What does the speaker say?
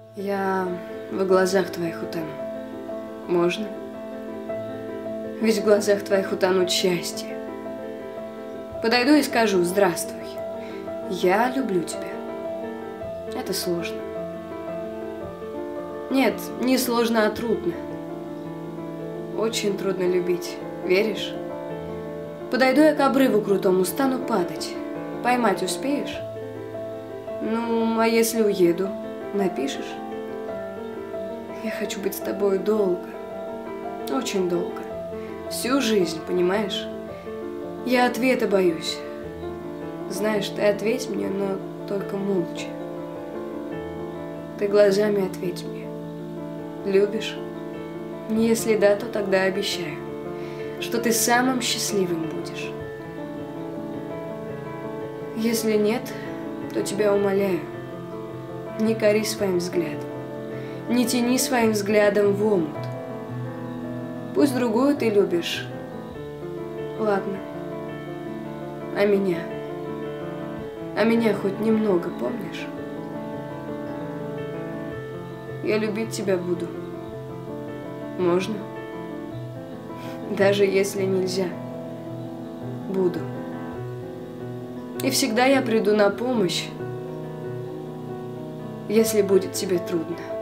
Я в глазах твоих утону. Можно? Ведь в глазах твоих утонуть счастье. Подойду и скажу: здравствуй, я люблю тебя. Это сложно. Нет, не сложно, а трудно. Очень трудно любить, веришь? Подойду я к обрыву крутому, стану падать. Поймать успеешь? Ну, а если уеду, напишешь? Я хочу быть с тобой долго, очень долго, всю жизнь, понимаешь? Я ответа боюсь. Знаешь, ты ответь мне, но только молча. Ты глазами ответь мне. Любишь? Если да, то тогда обещаю, что ты самым счастливым будешь. Если нет, то тебя умоляю, не кори своим взглядом, не тяни своим взглядом в омут. Пусть другую ты любишь, ладно, а меня? А меня хоть немного помнишь? Я любить тебя буду. Можно? Даже если нельзя, буду. И всегда я приду на помощь, если будет тебе трудно.